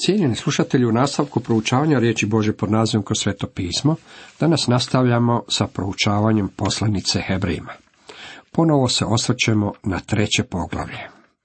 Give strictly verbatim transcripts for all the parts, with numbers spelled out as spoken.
Cijenjeni slušatelji, u nastavku proučavanja riječi Božje pod nazivom Kroz Sveto pismo, danas nastavljamo sa proučavanjem poslanice Hebrejima. Ponovo se osvrćemo na treće poglavlje.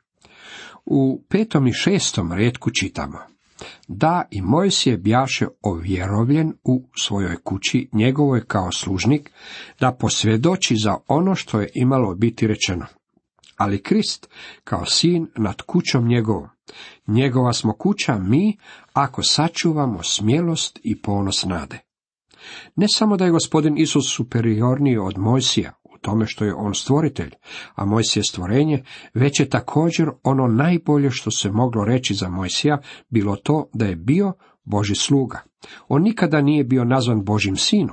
U petom i šestom retku čitamo: Da i Mojsije bjaše ovjerovljen u svojoj kući njegovoj kao služnik, da posvjedoči za ono što je imalo biti rečeno. Ali Krist kao sin nad kućom njegovom. Njegova smo kuća mi, ako sačuvamo smjelost i ponos nade. Ne samo da je gospodin Isus superiorniji od Mojsija u tome što je on stvoritelj, a Mojsije stvorenje, već je također ono najbolje što se moglo reći za Mojsija bilo to da je bio Božji sluga. On nikada nije bio nazvan Božjim sinom.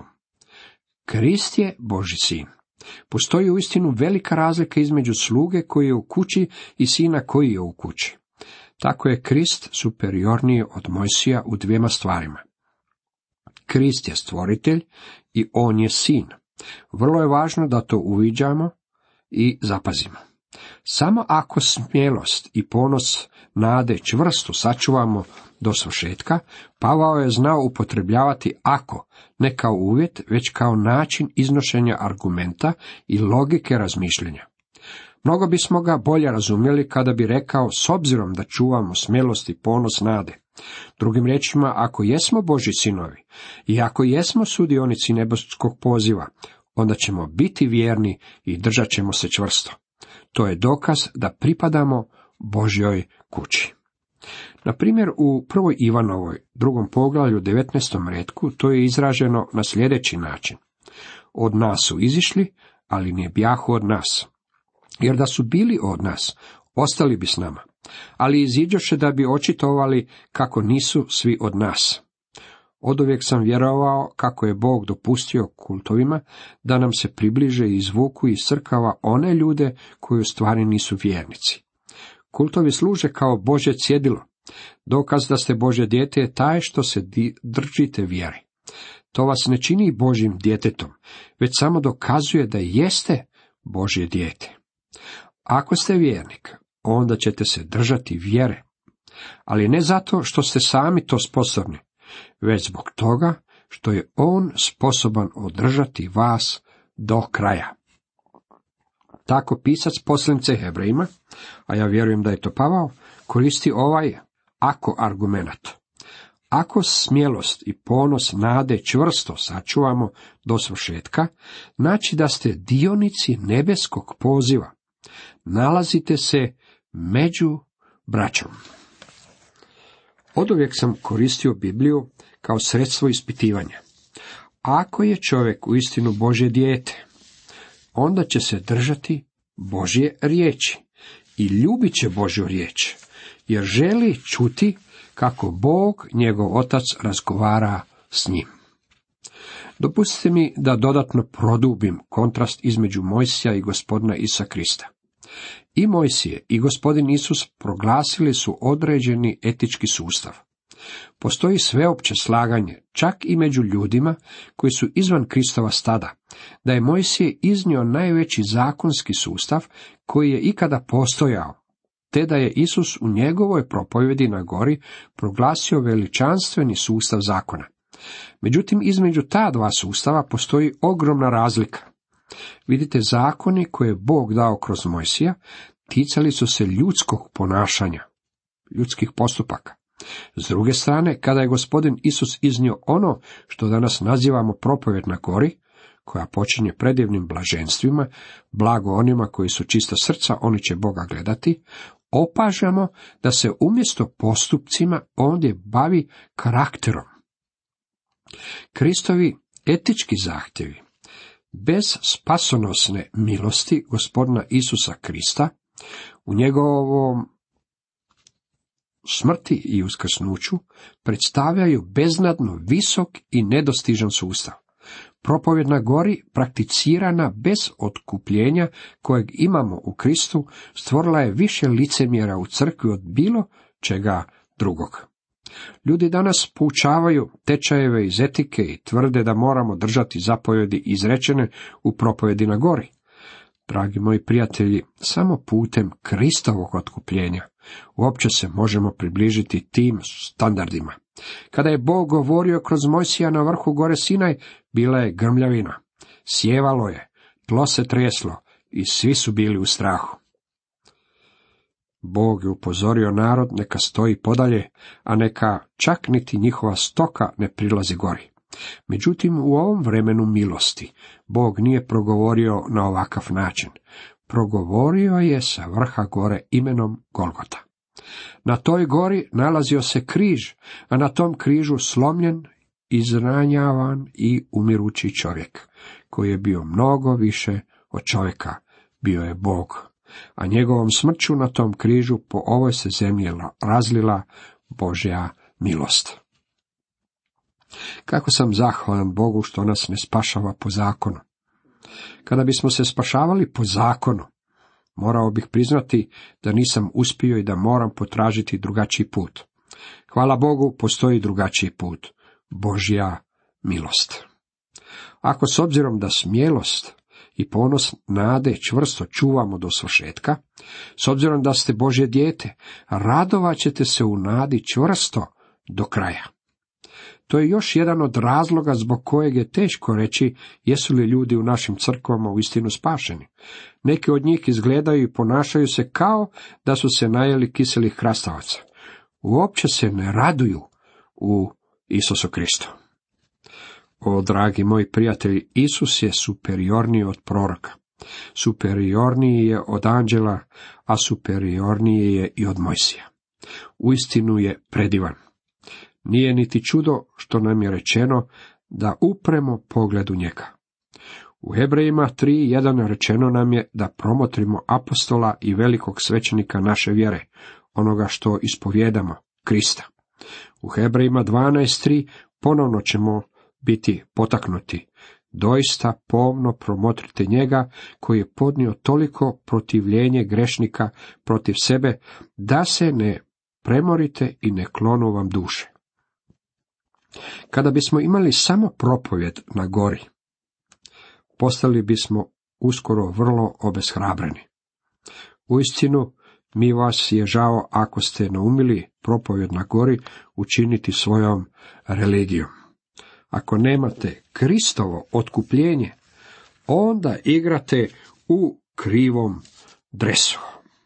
Krist je Božji sin. Postoji uistinu velika razlika između sluge koji je u kući i sina koji je u kući. Tako je Krist superiorniji od Mojsija u dvijema stvarima. Krist je stvoritelj i on je sin. Vrlo je važno da to uviđamo i zapazimo. Samo ako smjelost i ponos nade čvrsto sačuvamo do svršetka, Pavao je znao upotrebljavati ako, ne kao uvjet, već kao način iznošenja argumenta i logike razmišljanja. Mnogo bismo ga bolje razumjeli kada bi rekao s obzirom da čuvamo smjelost i ponos nade. Drugim riječima, ako jesmo Božji sinovi i ako jesmo sudionici nebeskog poziva, onda ćemo biti vjerni i držat ćemo se čvrsto. To je dokaz da pripadamo Božjoj kući. Na primjer, u prvoj Ivanovoj, drugom poglavlju, devetnaestom retku, to je izraženo na sljedeći način. Od nas su izišli, ali ne bjahu od nas. Jer da su bili od nas, ostali bi s nama. Ali iziđoše da bi očitovali kako nisu svi od nas. Oduvijek sam vjerovao kako je Bog dopustio kultovima da nam se približe i izvuku iz crkava one ljude koji u stvari nisu vjernici. Kultovi služe kao Božje cjedilo. Dokaz da ste Božje dijete je taj što se držite vjere. To vas ne čini Božjim djetetom, već samo dokazuje da jeste Božje dijete. Ako ste vjernik, onda ćete se držati vjere, ali ne zato što ste sami to sposobni, već zbog toga što je on sposoban održati vas do kraja. Tako pisac poslanice Hebrejima, a ja vjerujem da je to Pavao, koristi ovaj ako argumenat. Ako smjelost i ponos nade čvrsto sačuvamo do svršetka, znači da ste dionici nebeskog poziva. Nalazite se među braćom. Oduvijek sam koristio Bibliju kao sredstvo ispitivanja. Ako je čovjek uistinu Božje dijete, onda će se držati Božje riječi i ljubit će Božju riječ, jer želi čuti kako Bog, njegov otac, razgovara s njim. Dopustite mi da dodatno produbim kontrast između Mojsija i gospodina Isusa Krista. I Mojsije i gospodin Isus proglasili su određeni etički sustav. Postoji sveopće slaganje, čak i među ljudima koji su izvan Kristova stada, da je Mojsije iznio najveći zakonski sustav koji je ikada postojao, te da je Isus u njegovoj propovjedi na gori proglasio veličanstveni sustav zakona. Međutim, između ta dva sustava postoji ogromna razlika. Vidite, zakoni koje je Bog dao kroz Mojsija ticali su se ljudskog ponašanja, ljudskih postupaka. S druge strane, kada je gospodin Isus iznio ono što danas nazivamo propovjed na gori, koja počinje predivnim blaženstvima, blago onima koji su čista srca, oni će Boga gledati, opažamo da se umjesto postupcima ondje bavi karakterom. Kristovi etički zahtjevi bez spasonosne milosti gospodina Isusa Krista u njegovom smrti i uskrsnuću predstavljaju beznadno visok i nedostižan sustav. Propovjed na gori, prakticirana bez otkupljenja kojeg imamo u Kristu, stvorila je više licemjera u crkvi od bilo čega drugog. Ljudi danas poučavaju tečajeve iz etike i tvrde da moramo držati zapovjedi izrečene u propovjedi na gori. Dragi moji prijatelji, samo putem Kristovog otkupljenja uopće se možemo približiti tim standardima. Kada je Bog govorio kroz Mojsija na vrhu gore Sinaj, bila je grmljavina. Sjevalo je, tlo se treslo i svi su bili u strahu. Bog je upozorio narod neka stoji podalje, a neka čak niti njihova stoka ne prilazi gori. Međutim, u ovom vremenu milosti Bog nije progovorio na ovakav način. Progovorio je sa vrha gore imenom Golgota. Na toj gori nalazio se križ, a na tom križu slomljen, izranjavan i umirući čovjek, koji je bio mnogo više od čovjeka, bio je Bog, a njegovom smrću na tom križu po ovoj se zemlji razlila Božja milost. Kako sam zahvalan Bogu što nas ne spašava po zakonu. Kada bismo se spašavali po zakonu, morao bih priznati da nisam uspio i da moram potražiti drugačiji put. Hvala Bogu, postoji drugačiji put, Božja milost. Ako s obzirom da smjelost i ponos nade čvrsto čuvamo do svršetka, s obzirom da ste Božje dijete, radovat ćete se u nadi čvrsto do kraja. To je još jedan od razloga zbog kojeg je teško reći jesu li ljudi u našim crkvama uistinu spašeni. Neki od njih izgledaju i ponašaju se kao da su se najeli kiselih krastavaca. Uopće se ne raduju u Isusu Kristu. O, dragi moji prijatelji, Isus je superiorniji od proroka. Superiorniji je od anđela, a superiorniji je i od Mojsija. Uistinu je predivan. Nije niti čudo što nam je rečeno da upremo pogled u njega. U Hebrejima tri jedan rečeno nam je da promotrimo apostola i velikog svećenika naše vjere, onoga što ispovjedamo, Krista. U Hebrejima dvanaest tri ponovno ćemo biti potaknuti. Doista pomno promotrite njega koji je podnio toliko protivljenje grešnika protiv sebe, da se ne premorite i ne klonu vam duše. Kada bismo imali samo propovjed na gori, postali bismo uskoro vrlo obeshrabreni. Uistinu, mi vas je žao ako ste naumili propovjed na gori učiniti svojom religijom. Ako nemate Kristovo otkupljenje, onda igrate u krivom dresu.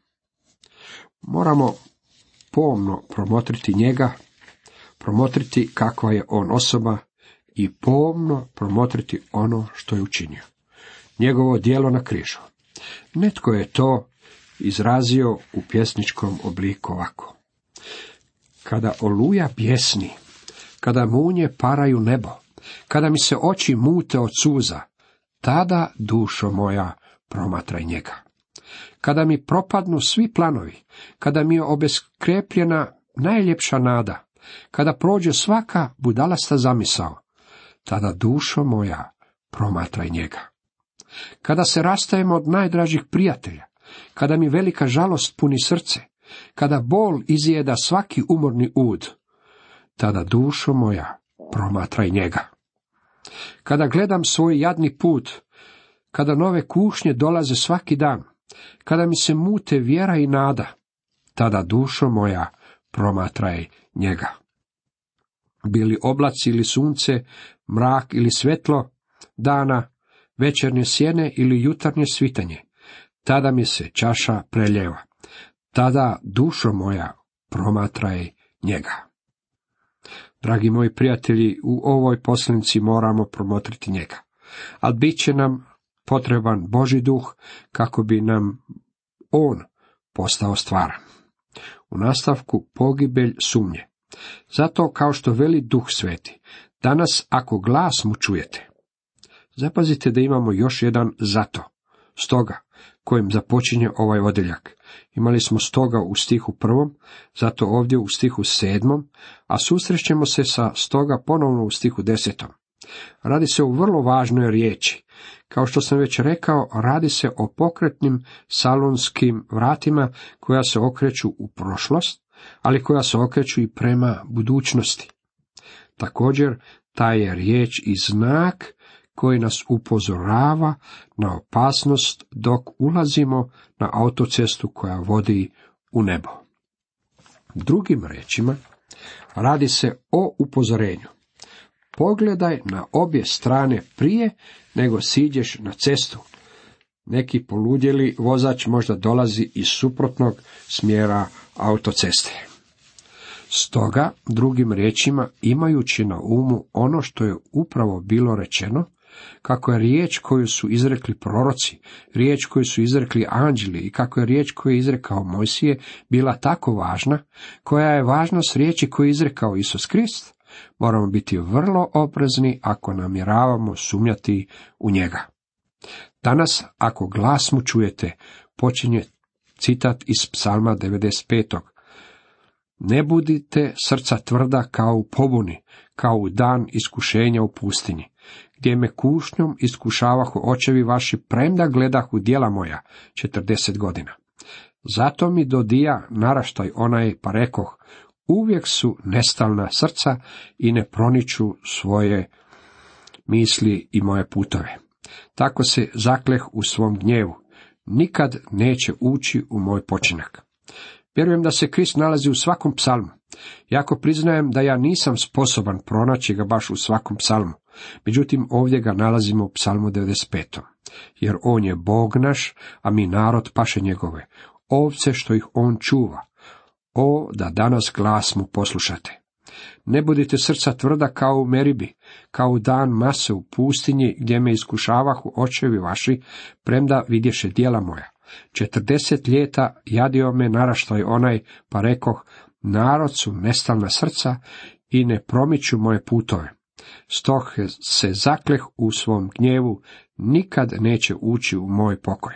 Moramo pomno promotriti njega, promotriti kakva je on osoba i pomno promotriti ono što je učinio. Njegovo djelo na križu. Netko je to izrazio u pjesničkom obliku ovako. Kada oluja bjesni, kada munje paraju nebo, kada mi se oči mute od suza, tada, dušo moja, promatraj njega. Kada mi propadnu svi planovi, kada mi je obeskrepljena najljepša nada, kada prođe svaka budalasta zamisao, tada, dušo moja, promatraj njega. Kada se rastajemo od najdražih prijatelja, kada mi velika žalost puni srce, kada bol izjeda svaki umorni ud, tada, dušo moja, promatraj njega. Kada gledam svoj jadni put, kada nove kušnje dolaze svaki dan, kada mi se mute vjera i nada, tada, dušo moja, promatraj njega. Bili oblaci ili sunce, mrak ili svetlo dana, večernje sjene ili jutarnje svitanje, tada mi se čaša preljeva, tada, dušo moja, promatraj njega. Dragi moji prijatelji, u ovoj poslanici moramo promotriti njega, ali bit će nam potreban Božji duh kako bi nam on postao stvaran. U nastavku pogibelj sumnje. Zato, kao što veli Duh Sveti, danas ako glas mu čujete, zapazite da imamo još jedan zato, stoga, kojim započinje ovaj odjeljak. Imali smo stoga u stihu prvom, zato ovdje u stihu sedmom, a susrećemo se sa stoga ponovno u stihu desetom. Radi se o vrlo važnoj riječi. Kao što sam već rekao, radi se o pokretnim salonskim vratima koja se okreću u prošlost, ali koja se okreću i prema budućnosti. Također, ta je riječ i znak koji nas upozorava na opasnost dok ulazimo na autocestu koja vodi u nebo. Drugim riječima, radi se o upozorenju. Pogledaj na obje strane prije nego siđeš na cestu. Neki poludjeli vozač možda dolazi iz suprotnog smjera autoceste. Stoga, drugim riječima, imajući na umu ono što je upravo bilo rečeno, kako je riječ koju su izrekli proroci, riječ koju su izrekli anđeli i kako je riječ koju je izrekao Mojsije bila tako važna, koja je važnost riječi koju je izrekao Isus Krist, moramo biti vrlo oprezni ako namjeravamo sumnjati u njega. Danas, ako glas mu čujete, počinje citat iz Psalma devedeset pet. Ne budite srca tvrda kao u pobuni, kao u dan iskušenja u pustinji, gdje me kušnjom iskušavahu očevi vaši, premda gledahu djela moja četrdeset godina. Zato mi dodija naraštaj onaj, pa rekoh, uvijek su nestalna srca i ne proniču svoje misli i moje putove. Tako se zakleh u svom gnjevu, nikad neće ući u moj počinak. Vjerujem da se Krist nalazi u svakom psalmu. Jako priznajem da ja nisam sposoban pronaći ga baš u svakom psalmu. Međutim, ovdje ga nalazimo u psalmu devedeset pet. Jer on je Bog naš, a mi narod paše njegove, ovce što ih on čuva. O, da danas glas mu poslušate. Ne budite srca tvrda kao u Meribi, kao u dan mase u pustinji, gdje me iskušavahu očevi vaši, premda vidješe djela moja. Četrdeset ljeta jadio me naraštaj onaj, pa rekoh, narod su nestalna srca i ne promiču moje putove. Stoh se zakleh u svom gnjevu, nikad neće ući u moj pokoj.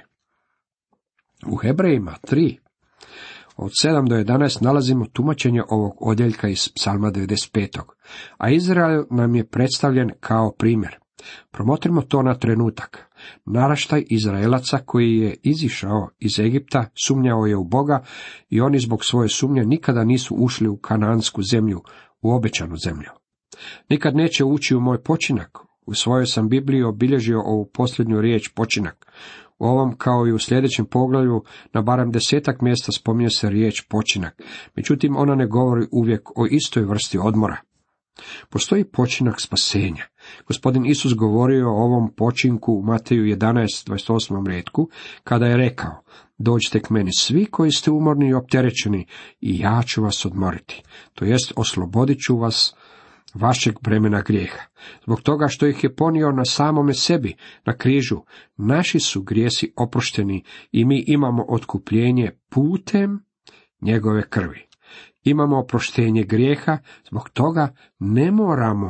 U Hebrejima tri, od sedam do jedanaest nalazimo tumačenje ovog odjeljka iz Psalma devedeset pet. A Izrael nam je predstavljen kao primjer. Promotrimo to na trenutak. Naraštaj Izraelaca koji je izišao iz Egipta sumnjao je u Boga i oni zbog svoje sumnje nikada nisu ušli u kanansku zemlju, u obećanu zemlju. Nikad neće ući u moj počinak. U svojoj sam Bibliji obilježio ovu posljednju riječ počinak. U ovom, kao i u sljedećem poglavlju, na barem desetak mjesta spominje se riječ počinak. Međutim, ona ne govori uvijek o istoj vrsti odmora. Postoji počinak spasenja. Gospodin Isus govorio o ovom počinku u Mateju jedanaest, dvadeset osam rijetku, kada je rekao, dođite k meni svi koji ste umorni i opterećeni, i ja ću vas odmoriti. To jest, oslobodit ću vas vašeg bremena grijeha. Zbog toga što ih je ponio na samome sebi, na križu, naši su grijesi oprošteni i mi imamo otkupljenje putem njegove krvi. Imamo oproštenje grijeha, zbog toga ne moramo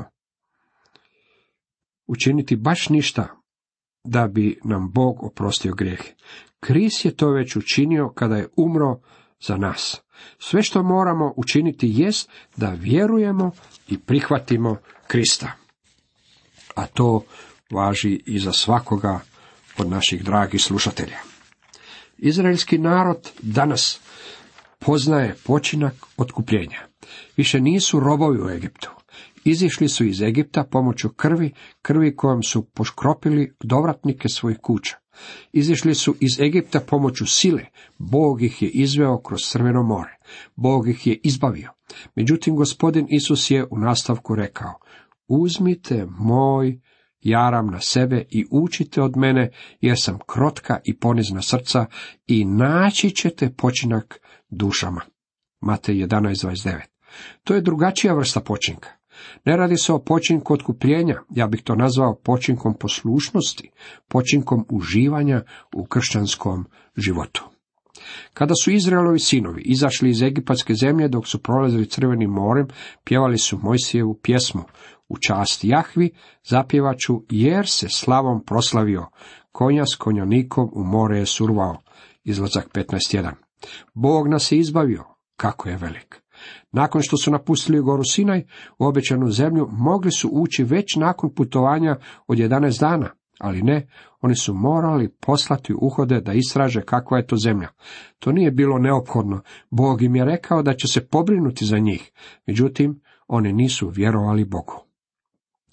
učiniti baš ništa da bi nam Bog oprostio grijehe. Krist je to već učinio kada je umro za nas. Sve što moramo učiniti jest da vjerujemo i prihvatimo Krista. A to važi i za svakoga od naših dragih slušatelja. Izraelski narod danas poznaje počinak otkupljenja. Više nisu robovi u Egiptu. Izišli su iz Egipta pomoću krvi, krvi kojom su poškropili dovratnike svojih kuća. Izišli su iz Egipta pomoću sile, Bog ih je izveo kroz Crveno more, Bog ih je izbavio. Međutim, Gospodin Isus je u nastavku rekao, uzmite moj jaram na sebe i učite od mene, jer sam krotka i ponizna srca, i naći ćete počinak dušama. Matej jedanaest, dvadeset devet. To je drugačija vrsta počinka. Ne radi se o počinku otkupljenja, ja bih to nazvao počinkom poslušnosti, počinkom uživanja u kršćanskom životu. Kada su Izraelovi sinovi izašli iz egipatske zemlje dok su prolazili Crvenim morem, pjevali su Mojsijevu pjesmu, u čast Jahvi zapjevat ću, jer se slavom proslavio, konja s konjanikom u more je survao. Izlazak petnaest jedan. Bog nas je izbavio, kako je velik. Nakon što su napustili goru Sinaj, u obećanu zemlju, mogli su ući već nakon putovanja od jedanaest dana, ali ne, oni su morali poslati uhode da istraže kakva je to zemlja. To nije bilo neophodno, Bog im je rekao da će se pobrinuti za njih, međutim, oni nisu vjerovali Bogu.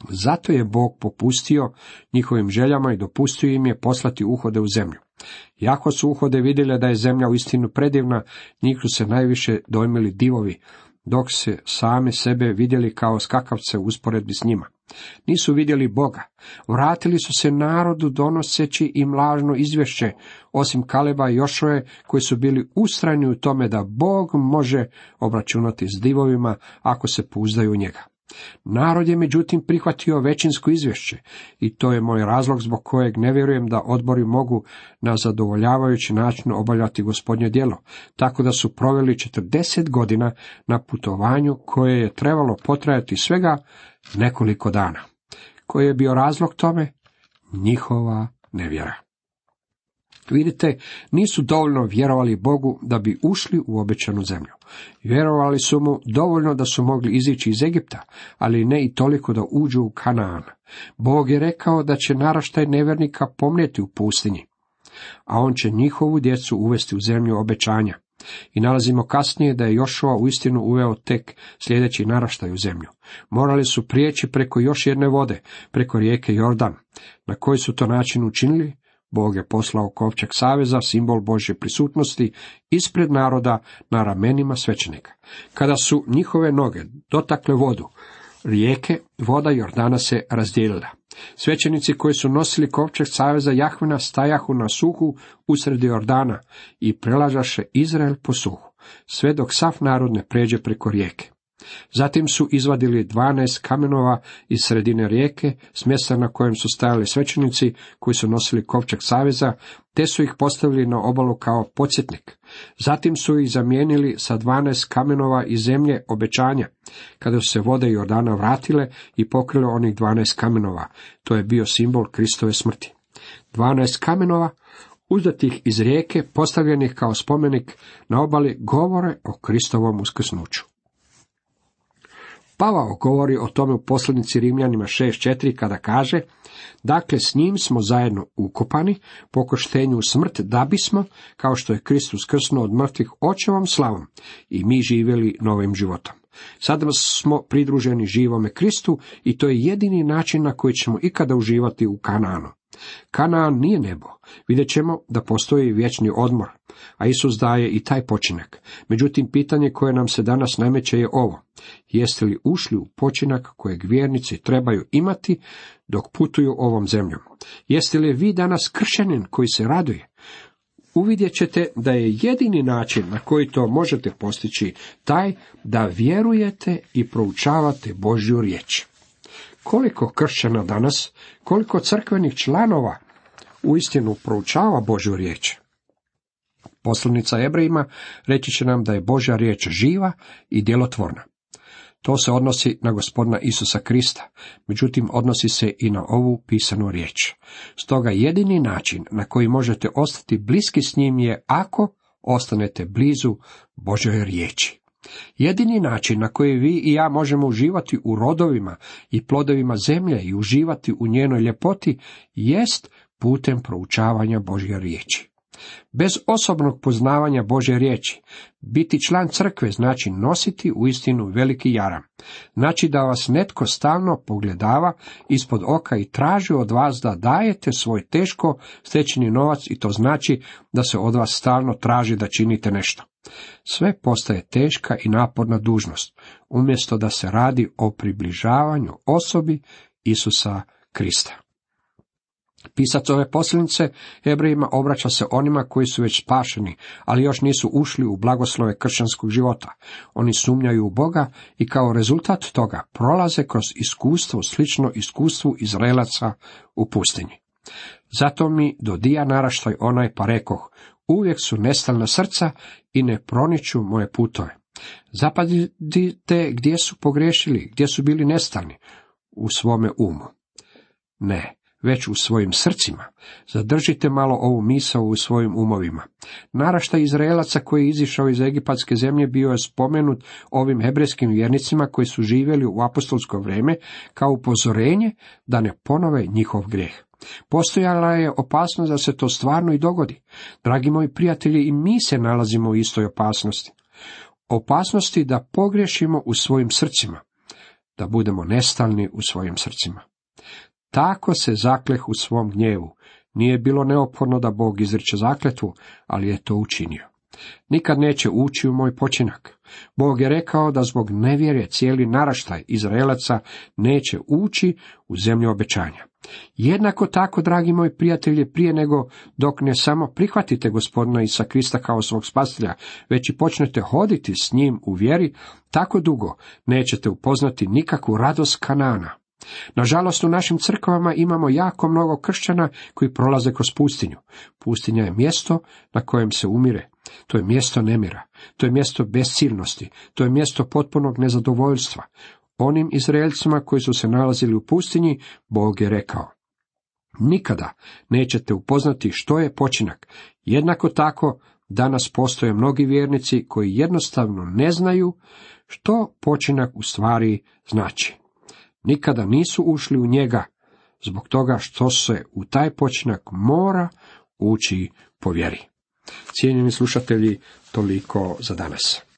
Zato je Bog popustio njihovim željama i dopustio im je poslati uhode u zemlju. Jako su uhode vidjele da je zemlja uistinu predivna, njih su se najviše dojmili divovi, dok se sami sebe vidjeli kao skakavce u usporedbi s njima. Nisu vidjeli Boga. Vratili su se narodu donoseći im lažno izvješće, osim Kaleba i Jošue, koji su bili ustrajni u tome da Bog može obračunati s divovima ako se pouzdaju u njega. Narod je međutim prihvatio većinsko izvješće i to je moj razlog zbog kojeg ne vjerujem da odbori mogu na zadovoljavajući način obavljati Gospodnje djelo, tako da su proveli četrdeset godina na putovanju koje je trebalo potrajati svega nekoliko dana. Koji je bio razlog tome? Njihova nevjera. Vidite, nisu dovoljno vjerovali Bogu da bi ušli u obećanu zemlju. Vjerovali su mu dovoljno da su mogli izići iz Egipta, ali ne i toliko da uđu u Kanaan. Bog je rekao da će naraštaj nevjernika pomrijeti u pustinji, a on će njihovu djecu uvesti u zemlju obećanja. I nalazimo kasnije da je Jošua uistinu uveo tek sljedeći naraštaj u zemlju. Morali su prijeći preko još jedne vode, preko rijeke Jordan. Na koji su to način učinili? Bog je poslao kovčeg saveza, simbol Božje prisutnosti, ispred naroda na ramenima svećenika. Kada su njihove noge dotakle vodu rijeke, voda Jordana se razdijelila. Svećenici koji su nosili kovčeg saveza Jahvina stajahu na suhu usred Jordana i prelažaše Izrael po suhu, sve dok sav narod ne pređe preko rijeke. Zatim su izvadili dvanaest kamenova iz sredine rijeke, s mjesta na kojem su stajali svećenici koji su nosili kovčeg saveza, te su ih postavili na obalu kao podsjetnik. Zatim su ih zamijenili sa dvanaest kamenova iz zemlje obećanja, kada su se vode Jordana vratile i pokrile onih dvanaest kamenova. To je bio simbol Kristove smrti. Dvanaest kamenova uzdatih iz rijeke, postavljenih kao spomenik na obali, govore o Kristovom uskrsnuću. Pavao govori o tome u poslanici Rimljanima šest četiri kada kaže: dakle, s njim smo zajedno ukopani po krštenju u smrt, da bismo, kao što je Kristus krsnuo od mrtvih očevom slavom, i mi živjeli novim životom. Sada smo pridruženi živome Kristu i to je jedini način na koji ćemo ikada uživati u Kanaanu. Kanaan nije nebo. Vidjet ćemo da postoji vječni odmor, a Isus daje i taj počinak. Međutim, pitanje koje nam se danas nameće je ovo: jeste li ušli u počinak kojeg vjernici trebaju imati dok putuju ovom zemljom? Jeste li vi danas kršćanin koji se raduje? Uvidjet ćete da je jedini način na koji to možete postići taj da vjerujete i proučavate Božju riječ. Koliko kršćana danas, koliko crkvenih članova uistinu proučava Božju riječ? Poslanica Hebrejima reći će nam da je Božja riječ živa i djelotvorna. To se odnosi na Gospodina Isusa Krista, međutim odnosi se i na ovu pisanu riječ. Stoga jedini način na koji možete ostati bliski s njim je ako ostanete blizu Božjoj riječi. Jedini način na koji vi i ja možemo uživati u rodovima i plodovima zemlje i uživati u njenoj ljepoti jest putem proučavanja Božje riječi. Bez osobnog poznavanja Božje riječi, biti član crkve znači nositi uistinu veliki jaram. Znači da vas netko stalno pogledava ispod oka i traži od vas da dajete svoj teško stečeni novac, i to znači da se od vas stalno traži da činite nešto. Sve postaje teška i naporna dužnost, umjesto da se radi o približavanju osobi Isusa Krista. Pisac ove poslanice Hebrejima obraća se onima koji su već spašeni, ali još nisu ušli u blagoslove kršćanskog života. Oni sumnjaju u Boga i kao rezultat toga prolaze kroz iskustvo slično iskustvu Izraelaca u pustinji. Zato mi dodija naraštaj onaj pa rekoh: uvijek su nestalna srca i ne proniču moje putove. Zapadite gdje su pogriješili, gdje su bili nestalni, u svome umu. Ne, već u svojim srcima. Zadržite malo ovu misao u svojim umovima. Naraštaj Izraelaca koji je izišao iz egipatske zemlje bio je spomenut ovim hebrejskim vjernicima koji su živjeli u apostolsko vrijeme kao upozorenje da ne ponove njihov grijeh. Postojala je opasnost da se to stvarno i dogodi. Dragi moji prijatelji, i mi se nalazimo u istoj opasnosti. Opasnosti da pogriješimo u svojim srcima. da budemo nestalni u svojim srcima. Tako se zakleh u svom gnjevu. Nije bilo neophodno da Bog izriče zakletvu, ali je to učinio. Nikad neće ući u moj počinak. Bog je rekao da zbog nevjere cijeli naraštaj Izraelaca neće ući u zemlju obećanja. Jednako tako, dragi moji prijatelji, prije nego dok ne samo prihvatite Gospodina Isusa Krista kao svog spasitelja, već i počnete hoditi s njim u vjeri, tako dugo nećete upoznati nikakvu radost Kanana. Nažalost, u našim crkvama imamo jako mnogo kršćana koji prolaze kroz pustinju. Pustinja je mjesto na kojem se umire. To je mjesto nemira. To je mjesto besciljnosti. To je mjesto potpunog nezadovoljstva. Onim Izraelcima koji su se nalazili u pustinji, Bog je rekao: nikada nećete upoznati što je počinak. Jednako tako, danas postoje mnogi vjernici koji jednostavno ne znaju što počinak u stvari znači. Nikada nisu ušli u njega, zbog toga što se u taj počinak mora ući po vjeri. Cijenjeni slušatelji, toliko za danas.